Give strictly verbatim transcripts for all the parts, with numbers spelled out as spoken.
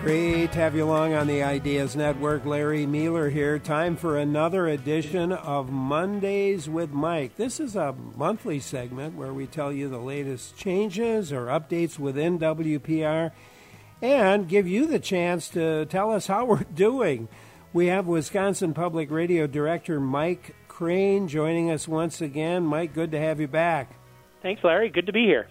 Great to have you along on the Ideas Network. Larry Mueller here. Time for another edition of Mondays with Mike. This is a monthly segment where we tell you the latest changes or updates within W P R and give you the chance to tell us how we're doing. We have Wisconsin Public Radio Director Mike Crane joining us once again. Mike, good to have you back. Thanks, Larry. Good to be here.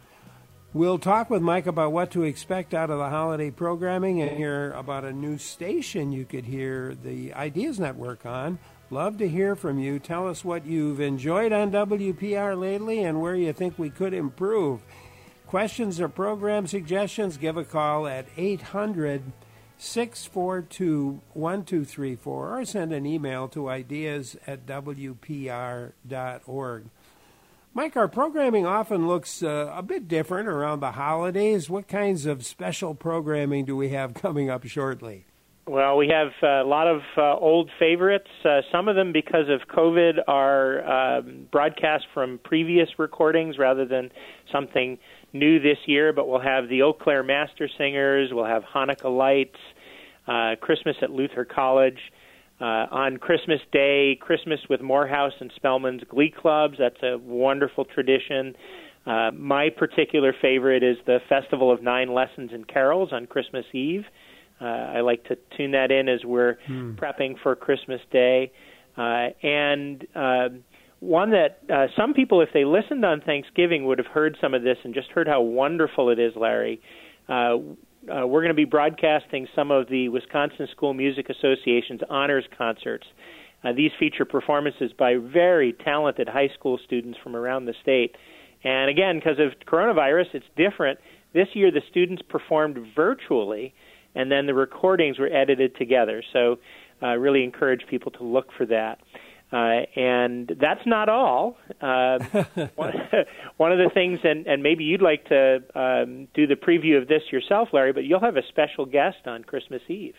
We'll talk with Mike about what to expect out of the holiday programming and hear about a new station you could hear the Ideas Network on. Love to hear from you. Tell us what you've enjoyed on W P R lately and where you think we could improve. Questions or program suggestions, give a call at eight hundred, six four two, one two three four or send an email to ideas at w p r dot org. Mike, our programming often looks uh, a bit different around the holidays. What kinds of special programming do we have coming up shortly? Well, we have a lot of uh, old favorites. Uh, some of them, because of COVID, are um, broadcast from previous recordings rather than something new this year. But we'll have the Eau Claire Master Singers, we'll have Hanukkah Lights, uh, Christmas at Luther College. Uh, on Christmas Day, Christmas with Morehouse and Spellman's Glee Clubs. That's a wonderful tradition. Uh, my particular favorite is the Festival of Nine Lessons and Carols on Christmas Eve. Uh, I like to tune that in as we're hmm. prepping for Christmas Day. Uh, and uh, one that uh, some people, if they listened on Thanksgiving, would have heard some of this and just heard how wonderful it is, Larry. Uh, Uh, we're going to be broadcasting some of the Wisconsin School Music Association's honors concerts. Uh, these feature performances by very talented high school students from around the state. And again, because of coronavirus, it's different. This year the students performed virtually, and then the recordings were edited together. So I uh, really encourage people to look for that. Uh, and that's not all. Uh, one, one of the things, and, and maybe you'd like to um, do the preview of this yourself, Larry, but you'll have a special guest on Christmas Eve.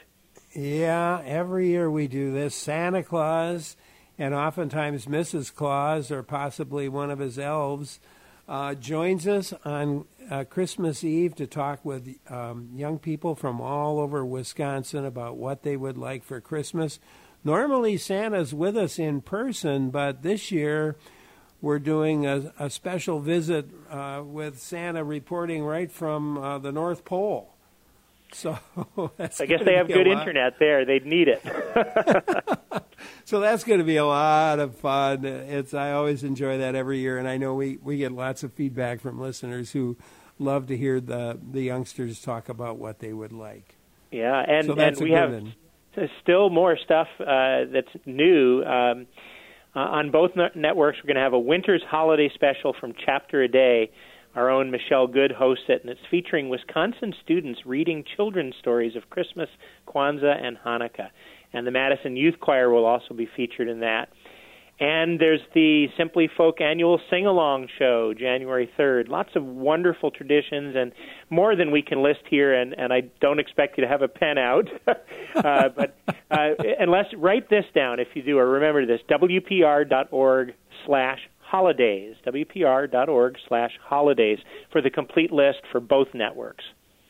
Yeah, every year we do this. Santa Claus, and oftentimes Missus Claus, or possibly one of his elves, uh, joins us on uh, Christmas Eve to talk with um, young people from all over Wisconsin about what they would like for Christmas. Normally, Santa's with us in person, but this year we're doing a, a special visit uh, with Santa reporting right from uh, the North Pole. So that's I guess they have good internet there. They'd need it. So that's going to be a lot of fun. It's I always enjoy that every year, and I know we, we get lots of feedback from listeners who love to hear the, the youngsters talk about what they would like. Yeah, and, so and we have... One. There's still more stuff uh, that's new. Um, uh, on both ne- networks, we're going to have a winter's holiday special from Chapter a Day. Our own Michelle Good hosts it, and it's featuring Wisconsin students reading children's stories of Christmas, Kwanzaa, and Hanukkah. And the Madison Youth Choir will also be featured in that. And there's the Simply Folk annual sing-along show, January third. Lots of wonderful traditions and more than we can list here, and, and I don't expect you to have a pen out. uh, but uh, unless, write this down if you do, or remember this, W P R dot org slash holidays, W P R dot org slash holidays for the complete list for both networks.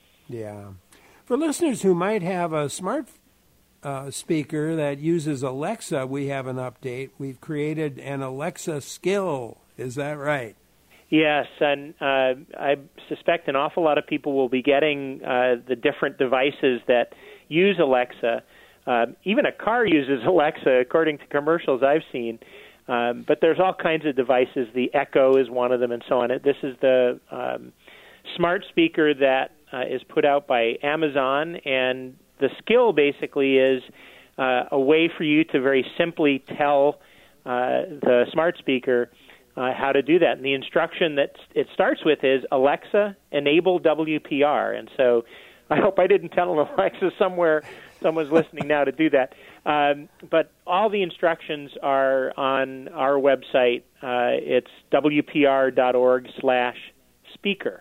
Yeah. For listeners who might have a smartphone, Uh, speaker that uses Alexa, we have an update. We've created an Alexa skill. Is that right? Yes, and uh, I suspect an awful lot of people will be getting uh, the different devices that use Alexa. Uh, even a car uses Alexa, according to commercials I've seen. Um, but there's all kinds of devices. The Echo is one of them, and so on. This is the um, smart speaker that uh, is put out by Amazon, and the skill basically is uh, a way for you to very simply tell uh, the smart speaker uh, how to do that. And the instruction that it starts with is, Alexa, enable W P R. And so I hope I didn't tell an Alexa somewhere, someone's listening now to do that. Um, but all the instructions are on our website. Uh, it's W P R dot org slash speaker.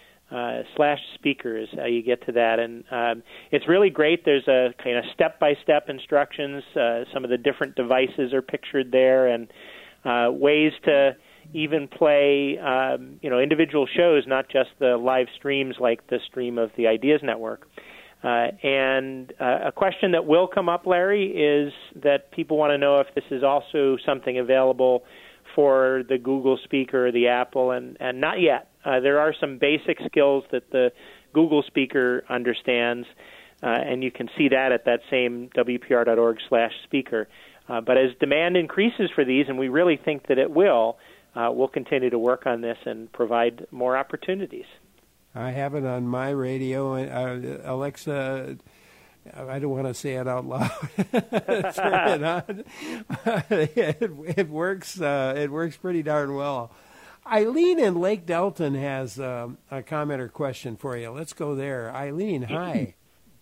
Uh, slash speaker is how you get to that. And um, it's really great. There's a kind of step-by-step instructions. Uh, some of the different devices are pictured there, and uh, ways to even play, um, you know, individual shows, not just the live streams like the stream of the Ideas Network. Uh, and uh, a question that will come up, Larry, is that people want to know if this is also something available for the Google Speaker or the Apple, and, and not yet. Uh, there are some basic skills that the Google Speaker understands, uh, and you can see that at that same W P R dot org slash speaker. Uh, but as demand increases for these, and we really think that it will, uh, we'll continue to work on this and provide more opportunities. I have it on my radio. Uh, Alexa, I don't want to say it out loud. Turn it on. it, it works. Uh, it works pretty darn well. Eileen in Lake Delton has um, a comment or question for you. Let's go there. Eileen, hi.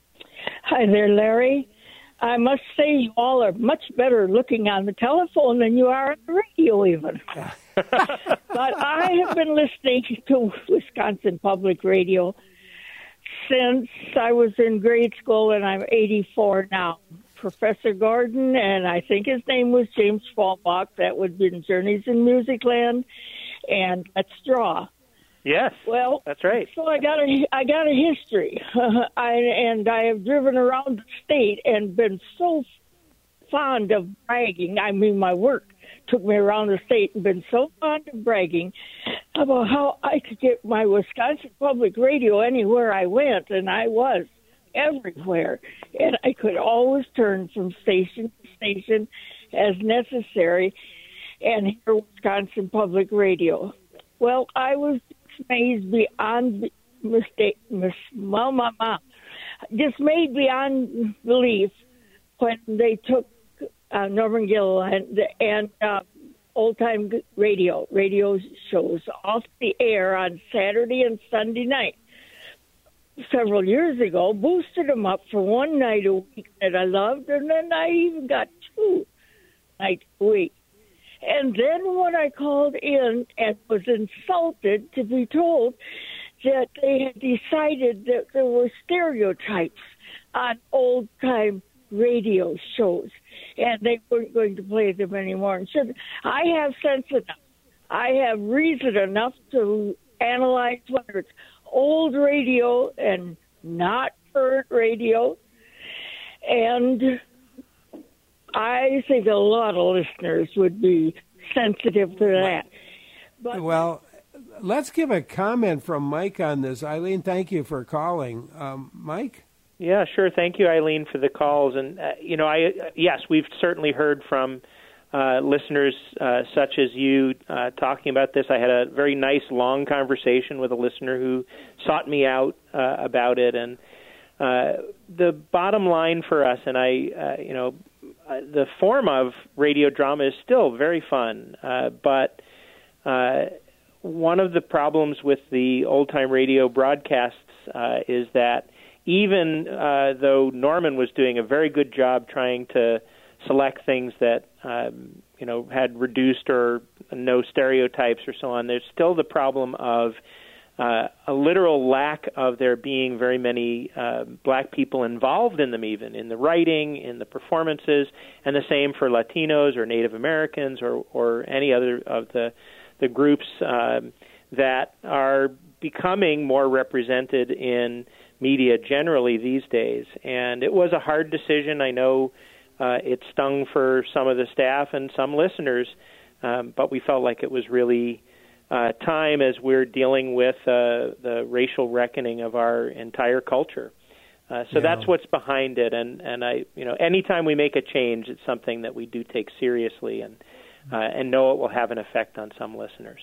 Hi there, Larry. I must say you all are much better looking on the telephone than you are on the radio even. But I have been listening to Wisconsin Public Radio since I was in grade school, and I'm eighty-four now. Professor Gordon, and I think his name was James Fallbach, that would be in Journeys in Musicland, and Let's Draw. Yes, well, that's right. So I got a I got a history, I, and I have driven around the state and been so fond of bragging. I mean, my work took me around the state and been so fond of bragging about how I could get my Wisconsin Public Radio anywhere I went, and I was everywhere, and I could always turn from station to station as necessary and hear Wisconsin Public Radio. Well, I was dismayed beyond mistake, mis, well, my mom, dismayed beyond belief when they took uh, Norman Gill and, and uh, old-time radio, radio shows off the air on Saturday and Sunday night. Several years ago, boosted them up for one night a week that I loved, and then I even got two nights a week. And then when I called in and was insulted to be told that they had decided that there were stereotypes on old-time radio shows, and they weren't going to play them anymore. And so I have sense enough. I have reason enough to analyze whether it's old radio and not current radio. And I think a lot of listeners would be sensitive to that. But well, let's give a comment from Mike on this. Eileen, thank you for calling. Um, Mike? Yeah, sure. Thank you, Eileen, for the calls. And, uh, you know, I uh, yes, we've certainly heard from uh, listeners uh, such as you uh, talking about this. I had a very nice, long conversation with a listener who sought me out uh, about it. And uh, the bottom line for us, and I, uh, you know, uh, the form of radio drama is still very fun, uh, but uh, one of the problems with the old-time radio broadcasts uh, is that even uh, though Norman was doing a very good job trying to select things that um, you know had reduced or no stereotypes or so on, there's still the problem of uh, a literal lack of there being very many uh, black people involved in them, even in the writing, in the performances, and the same for Latinos or Native Americans or, or any other of the the groups um, that are becoming more represented in media generally these days. And it was a hard decision. I know uh, it stung for some of the staff and some listeners, um, but we felt like it was really uh, time as we're dealing with uh, the racial reckoning of our entire culture. Uh, so yeah. That's what's behind it. And, and I, you know, anytime we make a change, it's something that we do take seriously and uh, and know it will have an effect on some listeners.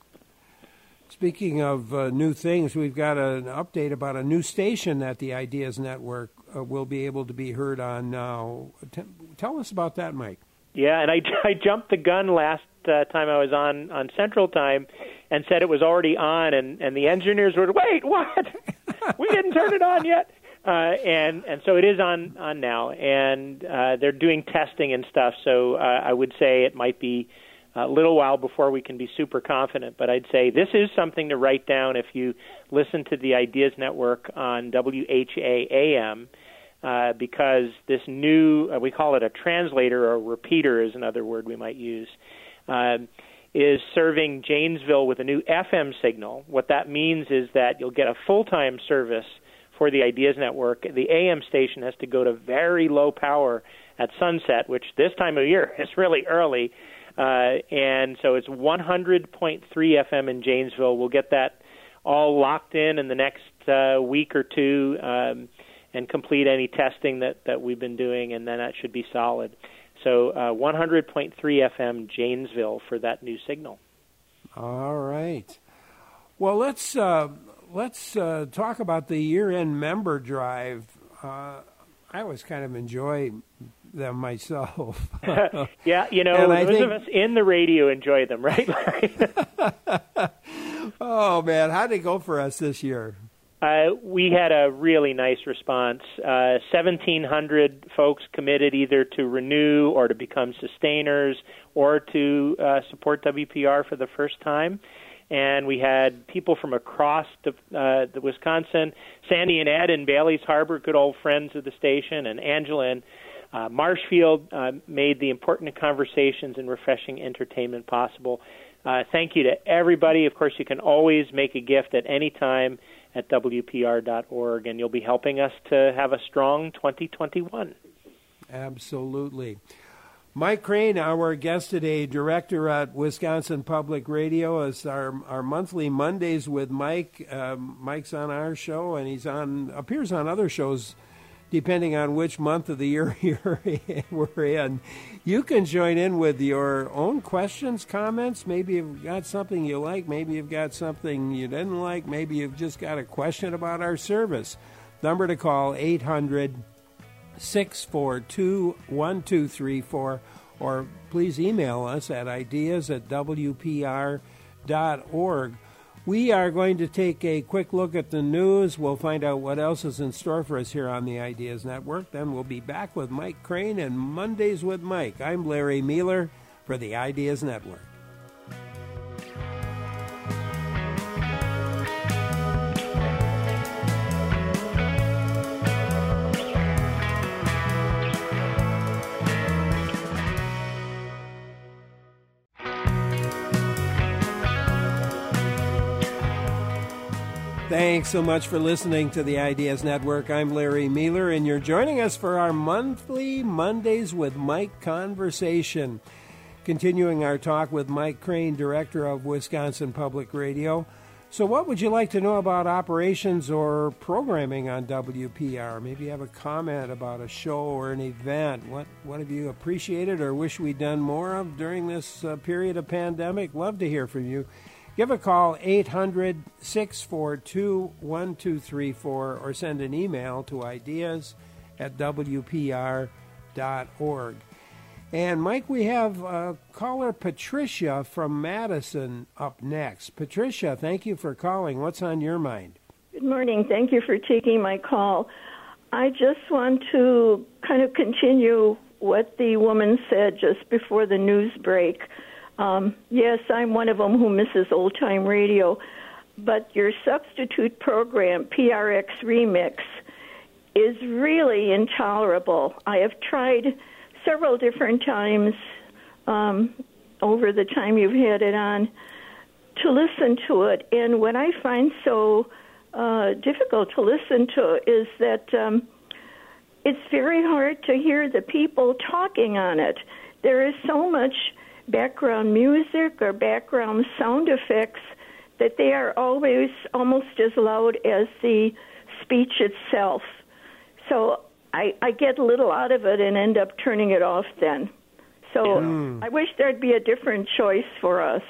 Speaking of uh, new things, we've got an update about a new station that the Ideas Network uh, will be able to be heard on now. T- tell us about that, Mike. Yeah, and I, I jumped the gun last uh, time I was on, on Central Time and said it was already on, and, and the engineers were, wait, what? We didn't turn it on yet. Uh, and, and so it is on, on now, and uh, they're doing testing and stuff, so uh, I would say it might be a little while before we can be super confident, but I'd say this is something to write down if you listen to the Ideas Network on W H A A M, uh, because this new, uh, we call it a translator or repeater is another word we might use, uh, is serving Janesville with a new F M signal. What that means is that you'll get a full-time service for the Ideas Network. The A M station has to go to very low power at sunset, which this time of year is really early. Uh, and so it's one hundred point three F M in Janesville. We'll get that all locked in in the next uh, week or two um, and complete any testing that, that we've been doing, and then that should be solid. So uh, one hundred point three F M Janesville for that new signal. All right. Well, let's uh, let's uh, talk about the year-end member drive. Uh, I always kind of enjoy them myself. Yeah, you know, And those I think... of us in the radio enjoy them, right, Larry? Oh, man, how'd it go for us this year? Uh, we had a really nice response. Uh, seventeen hundred folks committed either to renew or to become sustainers or to uh, support W P R for the first time. And we had people from across the, uh, the Wisconsin, Sandy and Ed in Bailey's Harbor, good old friends of the station, and Angela in uh, Marshfield uh, made the important conversations and refreshing entertainment possible. Uh, thank you to everybody. Of course, you can always make a gift at any time at W P R dot org, and you'll be helping us to have a strong twenty twenty-one. Absolutely. Mike Crane, our guest today, director at Wisconsin Public Radio, is our our monthly Mondays with Mike. Um, Mike's on our show, and he's on appears on other shows, depending on which month of the year you're in, we're in. You can join in with your own questions, comments. Maybe you've got something you like. Maybe you've got something you didn't like. Maybe you've just got a question about our service. Number to call, eight hundred, six four two, one two three four, or please email us at ideas at W P R dot org. We are going to take a quick look at the news. We'll find out what else is in store for us here on the Ideas Network. Then we'll be back with Mike Crane and Mondays with Mike. I'm Larry Mueller for the Ideas Network. Thanks so much for listening to the Ideas Network. I'm Larry Mueller, and you're joining us for our monthly Mondays with Mike conversation. Continuing our talk with Mike Crane, director of Wisconsin Public Radio. So what would you like to know about operations or programming on W P R? Maybe you have a comment about a show or an event. What, what have you appreciated or wish we'd done more of during this uh, period of pandemic? Love to hear from you. Give a call, eight hundred, six four two, one two three four, or send an email to ideas at W P R dot org. And, Mike, we have uh, caller Patricia from Madison up next. Patricia, thank you for calling. What's on your mind? Good morning. Thank you for taking my call. I just want to kind of continue what the woman said just before the news break. Um, yes, I'm one of them who misses old-time radio, but your substitute program, P R X Remix, is really intolerable. I have tried several different times um, over the time you've had it on to listen to it, and what I find so uh, difficult to listen to is that um, it's very hard to hear the people talking on it. There is so much background music or background sound effects that they are always almost as loud as the speech itself. So I, I get a little out of it and end up turning it off then. So mm. I wish there'd be a different choice for us.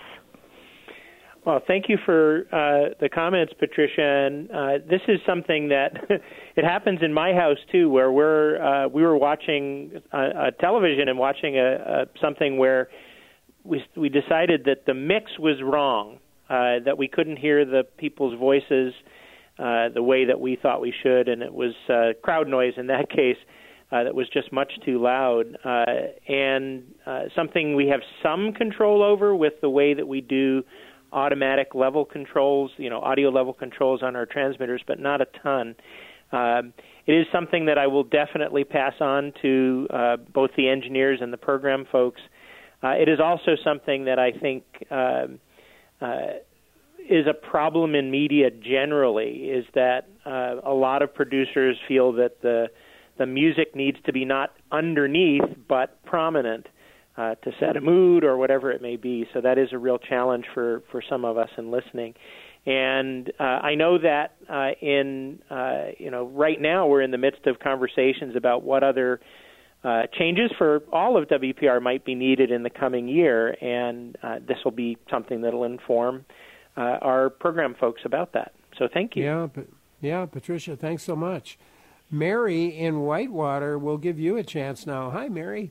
Well, thank you for uh, the comments, Patricia. And uh, this is something that it happens in my house too, where we're uh, we were watching a, a television and watching a, a something where we we decided that the mix was wrong, uh, that we couldn't hear the people's voices uh, the way that we thought we should, and it was uh, crowd noise in that case uh, that was just much too loud, uh, and uh, something we have some control over with the way that we do automatic level controls, you know, audio level controls on our transmitters, but not a ton. Um, it is something that I will definitely pass on to uh, both the engineers and the program folks. Uh, it is also something that I think uh, uh, is a problem in media generally, is that uh, a lot of producers feel that the the music needs to be not underneath but prominent uh, to set a mood or whatever it may be. So that is a real challenge for, for some of us in listening. And uh, I know that uh, in uh, you know right now we're in the midst of conversations about what other uh, changes for all of W P R might be needed in the coming year, and uh, this will be something that will inform uh, our program folks about that. So thank you. Yeah, but, yeah, Patricia, thanks so much. Mary in Whitewater, will give you a chance now. Hi, Mary.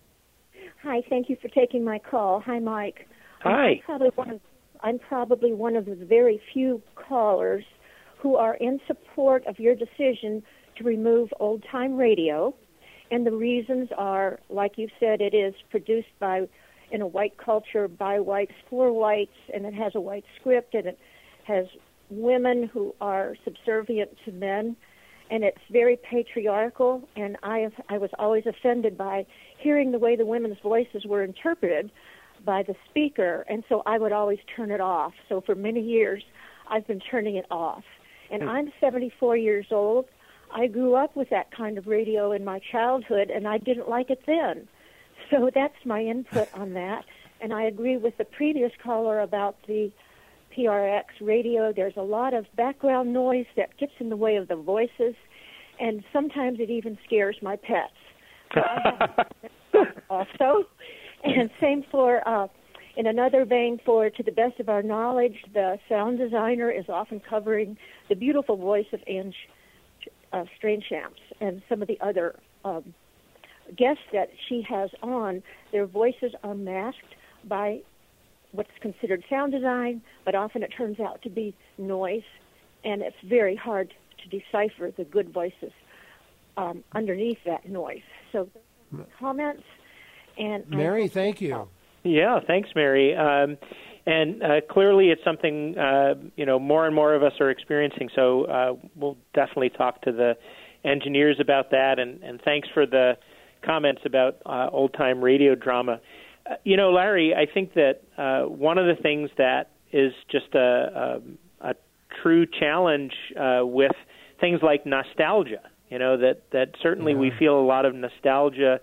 Hi, thank you for taking my call. Hi, Mike. Hi. I'm probably one of, I'm probably one of the very few callers who are in support of your decision to remove old-time radio. And the reasons are, like you said, it is produced by, in a white culture, by whites, for whites, and it has a white script, and it has women who are subservient to men. And it's very patriarchal, and I have, I was always offended by hearing the way the women's voices were interpreted by the speaker, and so I would always turn it off. So for many years, I've been turning it off. And mm. I'm seventy-four years old. I grew up with that kind of radio in my childhood, and I didn't like it then. So that's my input on that. And I agree with the previous caller about the P R X radio. There's a lot of background noise that gets in the way of the voices, and sometimes it even scares my pets. So I have also, and same for, uh, in another vein, for to the best of our knowledge, the sound designer is often covering the beautiful voice of Anne uh, Strainchamps and some of the other um, guests that she has on. Their voices are masked by what's considered sound design, but often it turns out to be noise, and it's very hard to decipher the good voices um, underneath that noise. So comments. And Mary, I, thank you. Yeah, thanks, Mary. Um, and uh, clearly it's something, uh, you know, more and more of us are experiencing, so uh, we'll definitely talk to the engineers about that, and, and thanks for the comments about uh, old-time radio drama. Uh, you know, Larry, I think that uh, one of the things that is just a, a, a true challenge uh, with things like nostalgia, you know, that, that certainly yeah. we feel a lot of nostalgia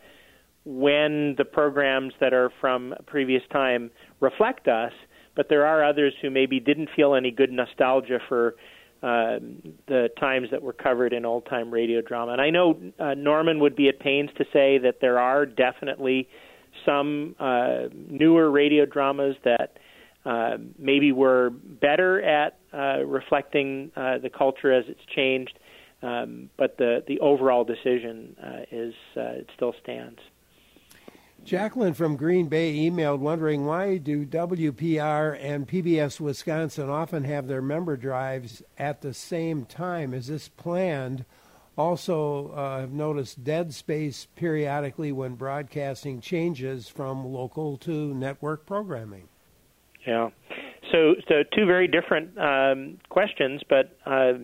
when the programs that are from a previous time reflect us, but there are others who maybe didn't feel any good nostalgia for uh, the times that were covered in old-time radio drama. And I know uh, Norman would be at pains to say that there are definitely some uh, newer radio dramas that uh, maybe were better at uh, reflecting uh, the culture as it's changed, um, but the, the overall decision uh, is uh, it still stands. Jacqueline from Green Bay emailed wondering, why do W P R and P B S Wisconsin often have their member drives at the same time? Is this planned? Also, uh, I've noticed dead space periodically when broadcasting changes from local to network programming. Yeah. So, so two very different um, questions, but uh,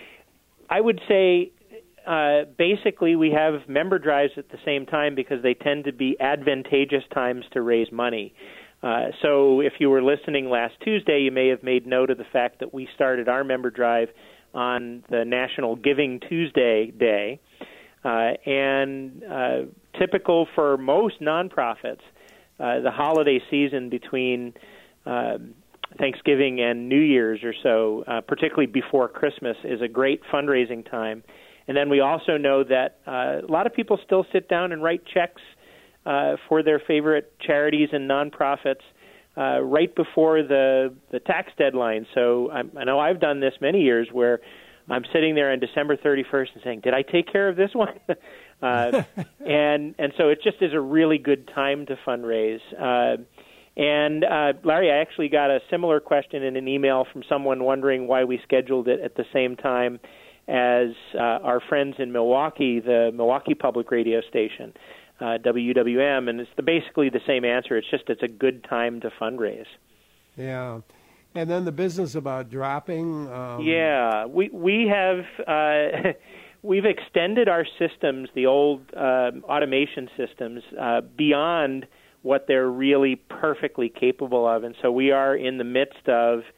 I would say uh, basically we have member drives at the same time because they tend to be advantageous times to raise money. Uh, so if you were listening last Tuesday, you may have made note of the fact that we started our member drive on the National Giving Tuesday day. Uh, and uh, typical for most nonprofits, uh, the holiday season between uh, Thanksgiving and New Year's or so, uh, particularly before Christmas, is a great fundraising time. And then we also know that uh, a lot of people still sit down and write checks uh, for their favorite charities and nonprofits Uh, right before the, the tax deadline. So I'm, I know I've done this many years where I'm sitting there on December thirty-first and saying, did I take care of this one? uh, and and so it just is a really good time to fundraise. Uh, and, uh, Larry, I actually got a similar question in an email from someone wondering why we scheduled it at the same time as uh, our friends in Milwaukee, the Milwaukee Public Radio Station. Uh, W W M, and it's the, basically the same answer. It's just it's a good time to fundraise. Yeah, and then the business about dropping. Um... Yeah, we we have uh, we've extended our systems, the old uh, automation systems, uh, beyond what they're really perfectly capable of, and so we are in the midst of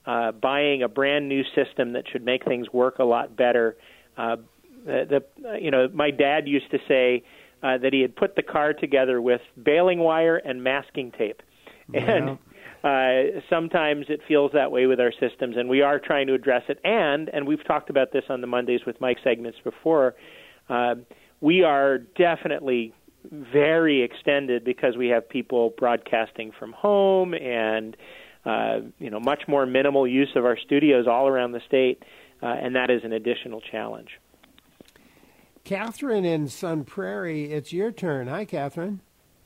uh, buying a brand new system that should make things work a lot better. Uh, the, the you know, my dad used to say uh, that he had put the car together with baling wire and masking tape, yeah. and uh, sometimes it feels that way with our systems, and we are trying to address it. And and we've talked about this on the Mondays with Mike segments before. Uh, we are definitely very extended because we have people broadcasting from home and uh, you know much more minimal use of our studios all around the state, uh, and that is an additional challenge. Catherine in Sun Prairie, it's your turn. Hi, Catherine.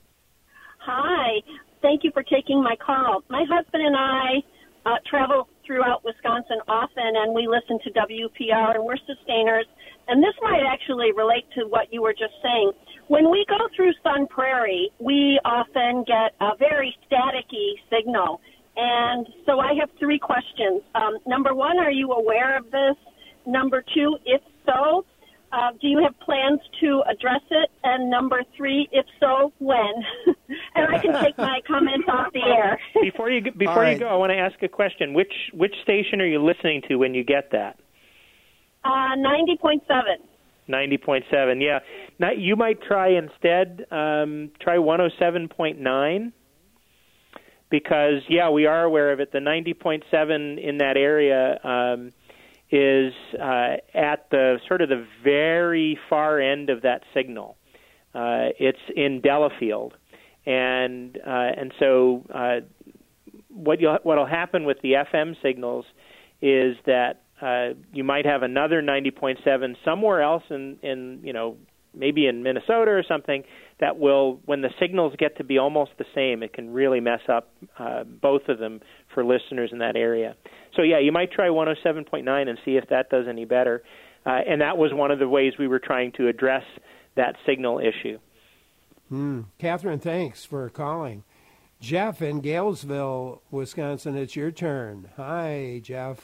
Hi. Thank you for taking my call. My husband and I uh, travel throughout Wisconsin often, and we listen to W P R, and we're sustainers. And this might actually relate to what you were just saying. When we go through Sun Prairie, we often get a very staticky signal. And so I have three questions. Um, number one, are you aware of this? Number two, if so, uh, do you have plans to address it? And number three, if so, when? And I can take my comments off the air. Before you before right. you go, I want to ask a question. Which which station are you listening to when you get that? Uh, ninety point seven. ninety point seven, yeah. Now, you might try instead, um, try one oh seven point nine, because, yeah, we are aware of it. The ninety point seven in that area um, is uh, at the sort of the very far end of that signal. Uh, it's in Delafield. And uh, and so uh, what you'll, what'll happen with the F M signals is that Uh, you might have another ninety point seven somewhere else in, in, you know, maybe in Minnesota or something that will, when the signals get to be almost the same, it can really mess up uh, both of them for listeners in that area. So, yeah, you might try one oh seven point nine and see if that does any better. Uh, and that was one of the ways we were trying to address that signal issue. Hmm. Catherine, thanks for calling. Jeff in Galesville, Wisconsin, it's your turn. Hi, Jeff.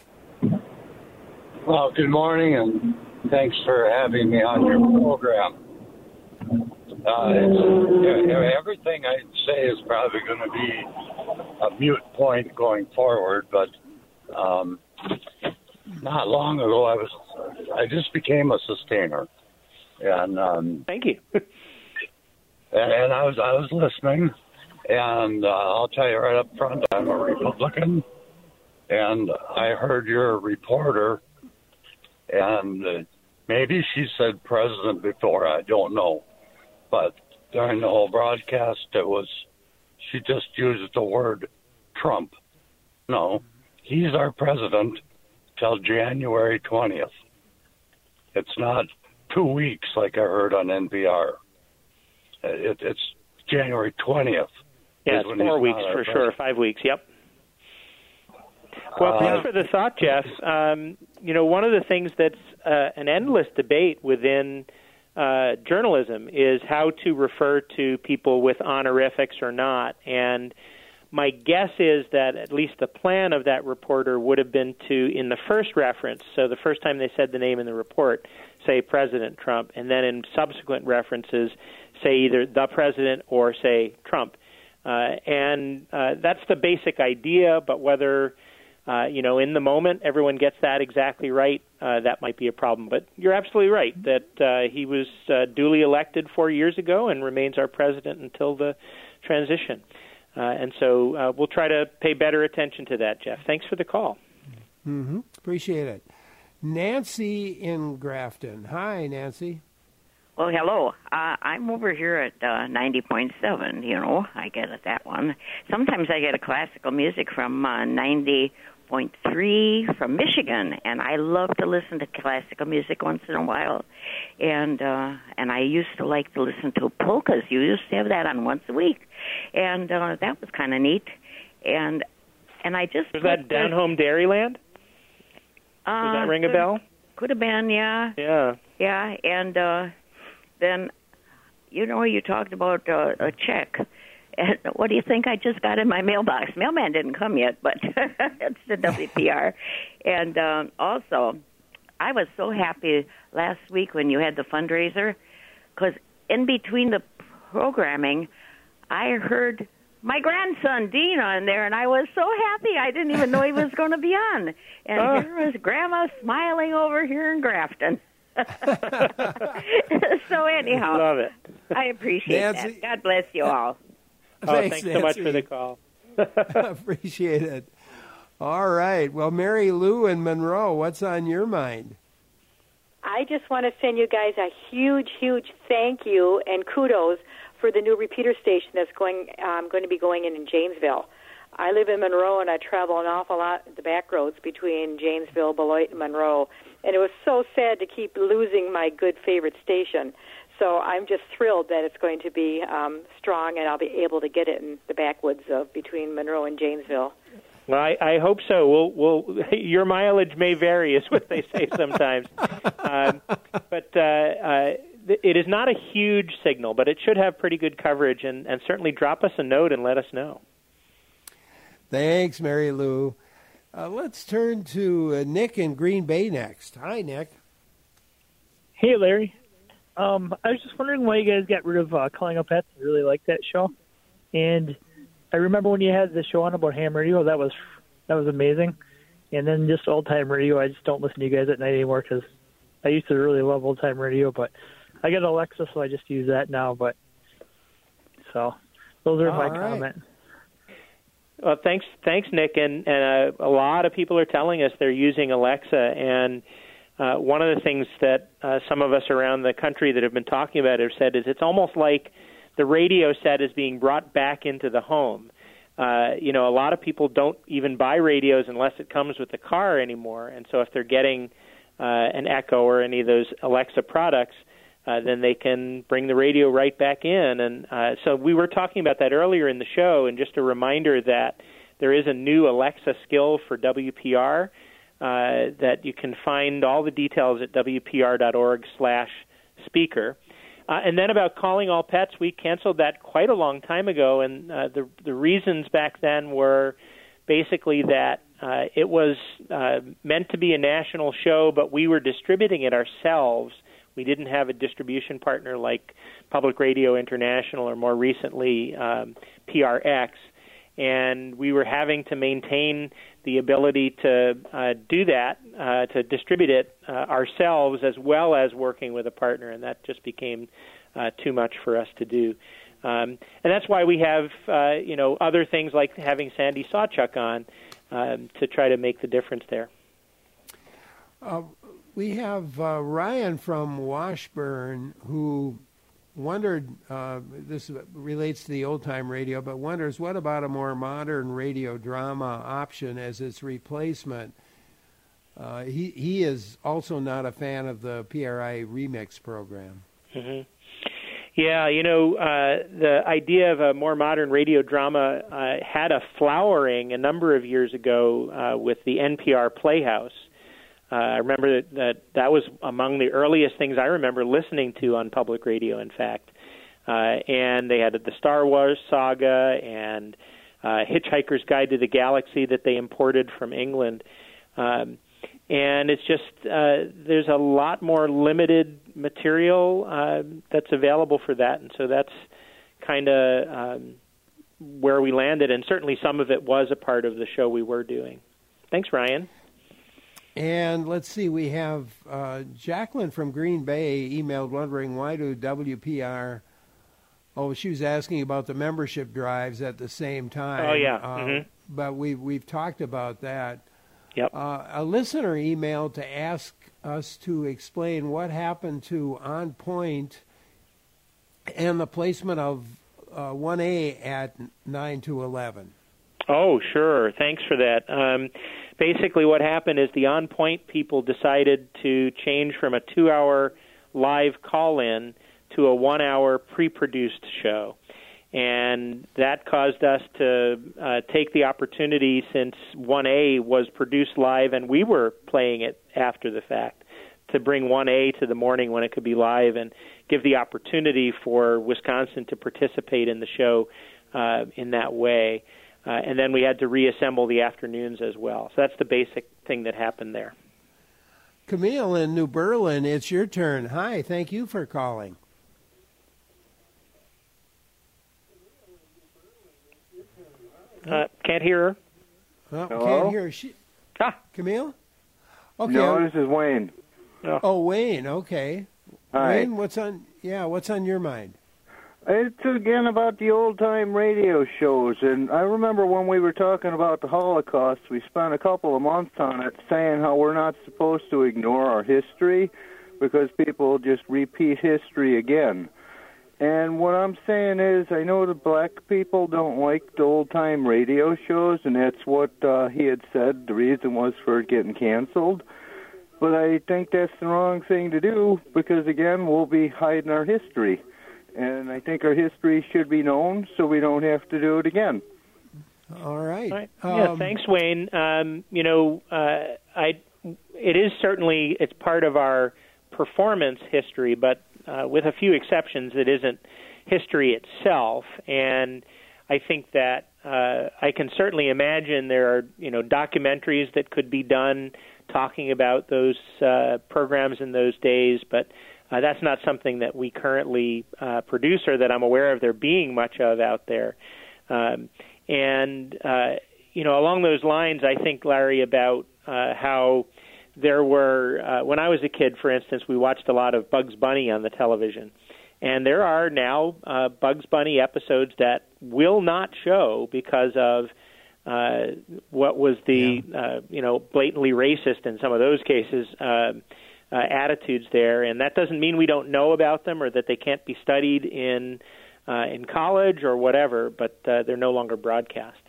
Well, good morning, and thanks for having me on your program. Uh, it's, everything I say is probably going to be a mute point going forward, but um, not long ago, I was I just became a sustainer, and um, thank you. and, and I was I was listening, and uh, I'll tell you right up front, I'm a Republican, and I heard your reporter. And uh, maybe she said president before, I don't know. But during the whole broadcast, it was, she just used the word Trump. No, he's our president till January twentieth. It's not two weeks like I heard on N P R. It, it's January twentieth. Yeah, it's four weeks for president. Sure, five weeks, yep. Well, thanks for the thought, Jeff. Um, you know, one of the things that's uh, an endless debate within uh, journalism is how to refer to people with honorifics or not. And my guess is that at least the plan of that reporter would have been to, in the first reference, so the first time they said the name in the report, say President Trump, and then in subsequent references, say either the president or say Trump. Uh, and uh, that's the basic idea, but whether... Uh, you know, in the moment, everyone gets that exactly right. Uh, that might be a problem. But you're absolutely right that uh, he was uh, duly elected four years ago and remains our president until the transition. Uh, and so uh, we'll try to pay better attention to that, Jeff. Thanks for the call. Mm-hmm. Appreciate it. Nancy in Grafton. Hi, Nancy. Well, hello. Uh, I'm over here at uh, ninety point seven, you know. I get it, that one. Sometimes I get a classical music from uh, ninety point three from Michigan, and I love to listen to classical music once in a while. And uh, and I used to like to listen to polkas. You used to have that on once a week, and uh, that was kind of neat. And and I just... Was that Down Home Dairyland? Uh, Does that ring could, a bell? Could have been, yeah. Yeah. Yeah, and... Uh, Then, you know, you talked about uh, a check. And what do you think I just got in my mailbox? Mailman didn't come yet, but it's the W P R. And um, also, I was so happy last week when you had the fundraiser, because in between the programming, I heard my grandson Dean on there, and I was so happy I didn't even know he was going to be on. And oh. here was Grandma smiling over here in Grafton. So anyhow, love it. I appreciate Nancy, that. God bless you all. Oh, thanks, thanks so much for the call. Appreciate it. All right. Well, Mary Lou in Monroe, what's on your mind? I just want to send you guys a huge, huge thank you and kudos for the new repeater station that's going um, going to be going in in Janesville. I live in Monroe, and I travel an awful lot the back roads between Janesville, Beloit, and Monroe. And it was so sad to keep losing my good favorite station. So I'm just thrilled that it's going to be um, strong, and I'll be able to get it in the backwoods of between Monroe and Janesville. Well, I, I hope so. We'll, we'll, your mileage may vary, is what they say sometimes. um, but uh, uh, it is not a huge signal, but it should have pretty good coverage, and, and certainly drop us a note and let us know. Thanks, Mary Lou. Uh, let's turn to uh, Nick in Green Bay next. Hi, Nick. Hey, Larry. Um, I was just wondering why you guys got rid of uh, Calling All Pets. I really liked that show. And I remember when you had the show on about ham radio, that was that was amazing. And then just old-time radio, I just don't listen to you guys at night anymore because I used to really love old-time radio, but I got Alexa, so I just use that now. But so those are All my right. comments. Well, thanks, thanks, Nick. And, and uh, a lot of people are telling us they're using Alexa. And uh, one of the things that uh, some of us around the country that have been talking about it have said is it's almost like the radio set is being brought back into the home. Uh, you know, a lot of people don't even buy radios unless it comes with the car anymore. And so if they're getting uh, an Echo or any of those Alexa products, Uh, then they can bring the radio right back in. And uh, so we were talking about that earlier in the show, and just a reminder that there is a new Alexa skill for W P R uh, that you can find all the details at W P R dot org slash speaker. Uh, and then about Calling All Pets, we canceled that quite a long time ago, and uh, the, the reasons back then were basically that uh, it was uh, meant to be a national show, but we were distributing it ourselves. We didn't have a distribution partner like Public Radio International or more recently um, P R X, and we were having to maintain the ability to uh, do that, uh, to distribute it uh, ourselves as well as working with a partner, and that just became uh, too much for us to do. Um, and that's why we have, uh, you know, other things like having Sandy Sawchuk on um, to try to make the difference there. Uh, we have uh, Ryan from Washburn who wondered, uh, this relates to the old-time radio, but wonders what about a more modern radio drama option as its replacement? Uh, he, he is also not a fan of the P R I Remix program. Mm-hmm. Yeah, you know, uh, the idea of a more modern radio drama uh, had a flowering a number of years ago uh, with the N P R Playhouse. Uh, I remember that, that that was among the earliest things I remember listening to on public radio, in fact. Uh, and they had the Star Wars saga and uh, Hitchhiker's Guide to the Galaxy that they imported from England. Um, and it's just, uh, there's a lot more limited material uh, that's available for that. And so that's kind of um, where we landed. And certainly some of it was a part of the show we were doing. Thanks, Ryan. And let's see, we have uh, Jacqueline from Green Bay emailed wondering why do W P R, oh, she was asking about the membership drives at the same time. Oh, yeah. Uh, mm-hmm. But we, we've talked about that. Yep. Uh, a listener emailed to ask us to explain what happened to On Point and the placement of uh, one A at nine to eleven. Oh, sure. Thanks for that. Um, basically what happened is the On Point people decided to change from a two-hour live call-in to a one-hour pre-produced show. And that caused us to uh, take the opportunity, since one A was produced live and we were playing it after the fact, to bring one A to the morning when it could be live and give the opportunity for Wisconsin to participate in the show uh, in that way. Uh, and then we had to reassemble the afternoons as well. So that's the basic thing that happened there. Camille in New Berlin, it's your turn. Hi, thank you for calling. Uh, can't hear her. Oh, Hello? can't hear. She, ah. Camille? Okay. No, this is Wayne. Oh, oh Wayne. Okay. Hi. Wayne, what's on? Yeah, what's on your mind? It's again about the old-time radio shows, and I remember when we were talking about the Holocaust, we spent a couple of months on it saying how we're not supposed to ignore our history because people just repeat history again. And what I'm saying is, I know the black people don't like the old-time radio shows, and that's what uh, he had said the reason was for it getting canceled. But I think that's the wrong thing to do because, again, we'll be hiding our history. And I think our history should be known so we don't have to do it again. All right. All right. Yeah, Um, thanks, Wayne. Um, you know, uh, I it is certainly, it's part of our performance history, but uh, with a few exceptions, it isn't history itself. And I think that uh, I can certainly imagine there are, you know, documentaries that could be done talking about those uh, programs in those days, but Uh, that's not something that we currently uh, produce or that I'm aware of there being much of out there. Um, and, uh, you know, along those lines, I think, Larry, about uh, how there were, uh, when I was a kid, for instance, we watched a lot of Bugs Bunny on the television. And there are now uh, Bugs Bunny episodes that will not show because of uh, what was the, yeah. uh, you know, blatantly racist in some of those cases, uh, Uh, attitudes there, and that doesn't mean we don't know about them or that they can't be studied in uh, in college or whatever, but uh, they're no longer broadcast.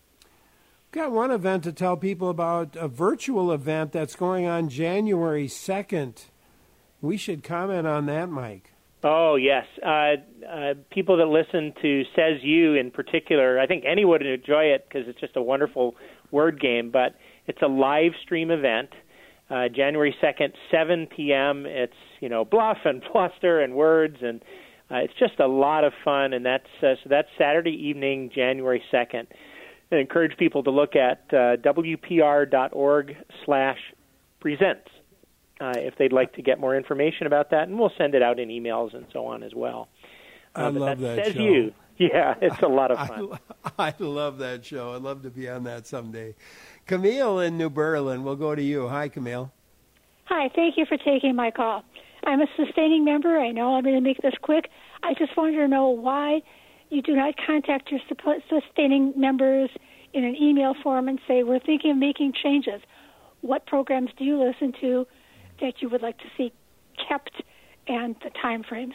Got one event to tell people about, a virtual event that's going on January second. We should comment on that, Mike. Oh, yes. Uh, uh, people that listen to Says You in particular, I think anyone would enjoy it because it's just a wonderful word game, but it's a live stream event. Uh, January second, seven p.m. It's, you know, bluff and bluster and words, and uh, it's just a lot of fun. And that's uh, so that's Saturday evening, January second. I encourage people to look at uh, W P R dot org slash presents uh, if they'd like to get more information about that, and we'll send it out in emails and so on as well. Uh, I love that, that says show. You. Yeah, it's a lot of fun. I, I love that show. I'd love to be on that someday. Camille in New Berlin, we'll go to you. Hi, Camille. Hi, thank you for taking my call. I'm a sustaining member. I know I'm going to make this quick. I just wanted to know why you do not contact your sustaining members in an email form and say, we're thinking of making changes. What programs do you listen to that you would like to see kept and the time frames?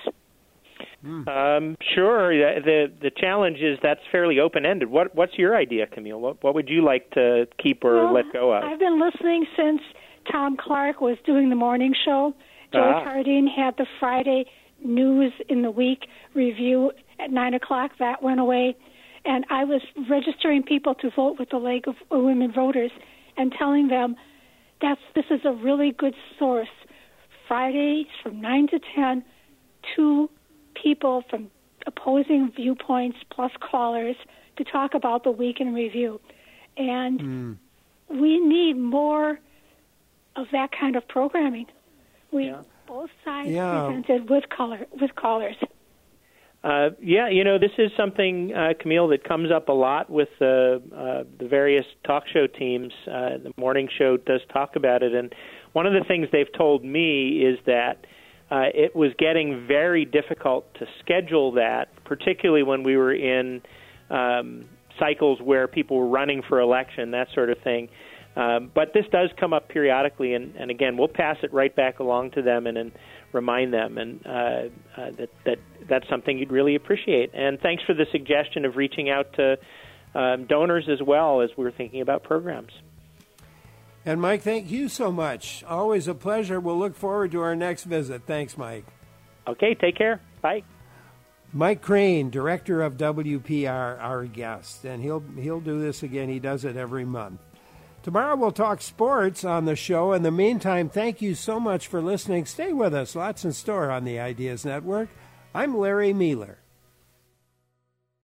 Um, sure. The the challenge is that's fairly open-ended. What What's your idea, Camille? What, what would you like to keep or well, let go of? I've been listening since Tom Clark was doing the morning show. Joe ah. Tardine had the Friday News in the Week review at nine o'clock. That went away. And I was registering people to vote with the League of Women Voters and telling them that's this is a really good source. Fridays from nine to ten, two people from opposing viewpoints plus callers to talk about the week in review. And mm. we need more of that kind of programming. We yeah. both sides yeah. presented with color with callers. Uh, yeah, you know, this is something, uh, Camille, that comes up a lot with the uh, the various talk show teams. Uh, the morning show does talk about it, and one of the things they've told me is that uh, it was getting very difficult to schedule that, particularly when we were in um, cycles where people were running for election, that sort of thing. Um, but this does come up periodically, and, and again, we'll pass it right back along to them and, and remind them and uh, uh, that, that that's something you'd really appreciate. And thanks for the suggestion of reaching out to um, donors as well as we're thinking about programs. And, Mike, thank you so much. Always a pleasure. We'll look forward to our next visit. Thanks, Mike. Okay, take care. Bye. Mike Crane, director of W P R, our guest, and he'll he'll do this again. He does it every month. Tomorrow we'll talk sports on the show. In the meantime, thank you so much for listening. Stay with us. Lots in store on the Ideas Network. I'm Larry Mueller.